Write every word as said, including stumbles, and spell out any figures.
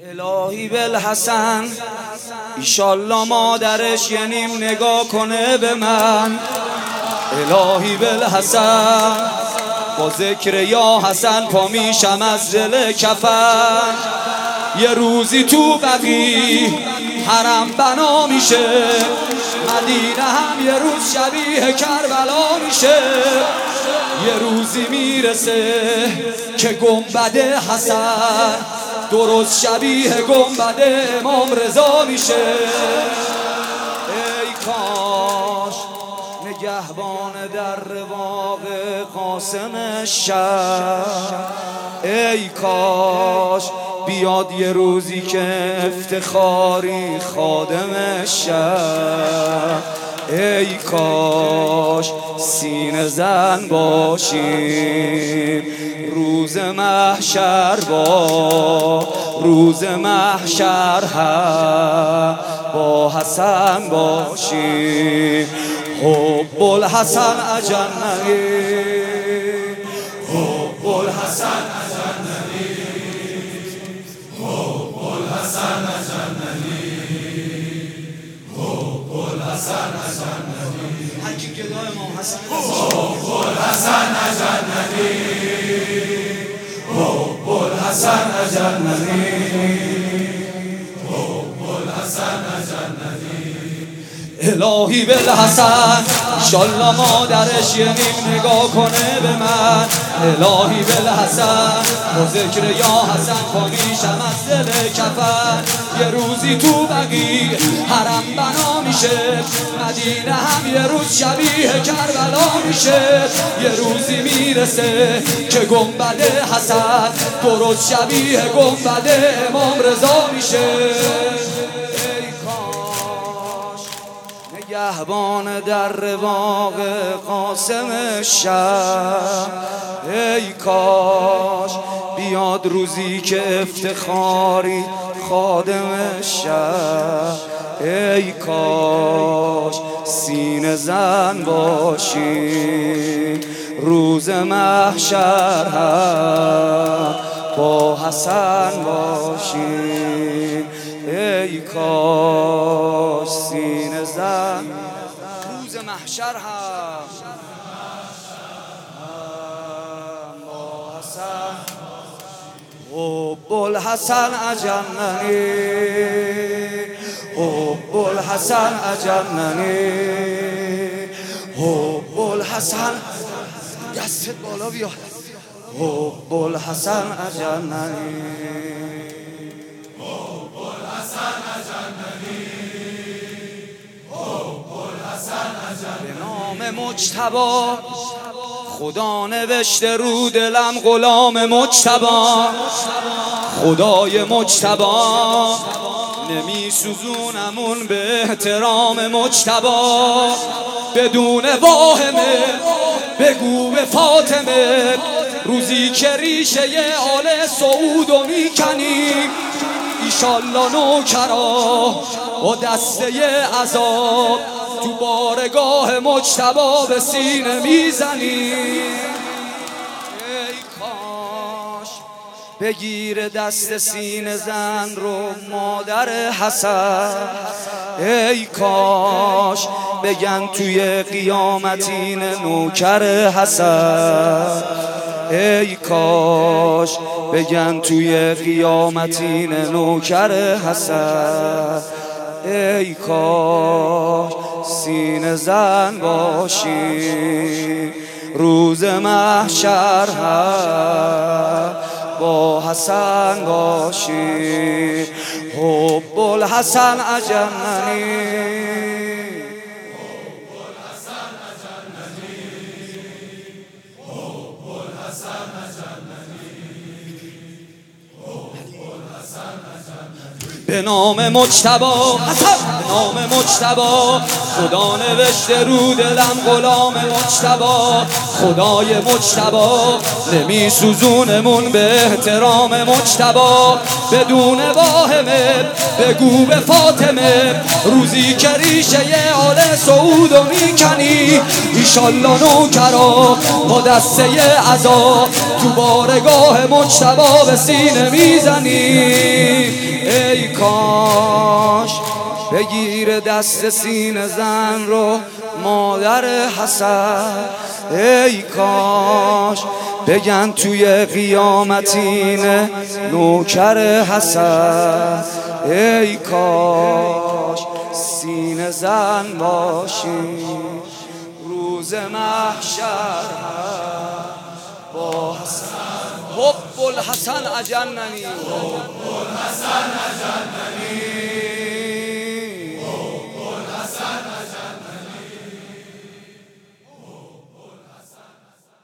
الهی بالحسن ایشالله مادرش یه نیم نگاه کنه به من. الهی بالحسن با ذکر یا حسن پا میشم از دل کفن. یه روزی تو بقی حرم بنا میشه، مدینه هم یه روز شبیه کربلا میشه. یه روزی میرسه که گنبد حسن درست شبیه گنبد امام رضا میشه. ای کاش نگهبان در رواق قاسم شهر، ای کاش بیاد یه روزی که افتخاری خادم شهر. ای کاش سینه زن باشیم روز محشر، با روز محشر هم با حسن باشیم. حب الحسن اجننی، حب الحسن اجننی، حب الحسن اجننی، حب الحسن اجننی. هر کی گدای امام حسن، حب الحسن اجننی، حب الحسن اجننی، حب الحسن اجننی. الهی بالحسن ایشالله مادرش یه نیم نگاه کنه به من. الهی بالحسن با ذکر یا حسن پا میشم از دل کفن. یه روزی تو بقی حرم بنا میشه، مدینه هم یه روز شبیه کربلا میشه. یه روزی میرسه که گنبد حسن درست شبیه گنبد امام رضا میشه. نگهبان در رواق قاسم شهر، ای کاش بیاد روزی که افتخاری خادم شهر. ای کاش سینه زن باشی روز محشر هم با حسن باشی. ای کاش سینه زن روز محشر هم با حسن. حب الحسن اجننی، حب الحسن اجننی، حب الحسن. دستت بالا بیا. حب الحسن اجننی، حب الحسن اجننی، حب الحسن اجننی. به نام مجتبی خدا نوشته رو دلم غلام مجتبی. خدای مجتبی نمی سوزونمون به احترام مجتبی. بدون واهمه بگو به فاطمه روزی که ریشه آل سعودو میکنیم. ایشالله نوکرا با دسته عذاب تو بارگاه مجتبی به سینه میزنیم. ای کاش بگیر دست سینه زن رو مادر حسن. ای کاش بگن توی قیامتین نوکر حسن. ای کاش بگن توی قیامتین نوکر حسن. ای کاش سینه زن باشی روز محشر هم با حسن باشی. حب الحسن اجننی، به نام مجتبی، به نام مجتبی خدا نوشته رو دلم غلام مجتبی. خدای مجتبی نمی سوزونمون به احترام مجتبی. بدون واهمه بگو به فاطمه روزی که ریشه آل سعودو میکنی. ایشالله نوکرا با دسته عذاب تو بارگاه مجتبی به سینه میزنی. کاش بگیر دست سینه زن رو مادر حسن، ای کاش بگن توی قیامتین نوکر حسن، ای کاش سینه زن باشی روز محشر با حسن. حب الحسن اجننی، حب الحسن اجننی.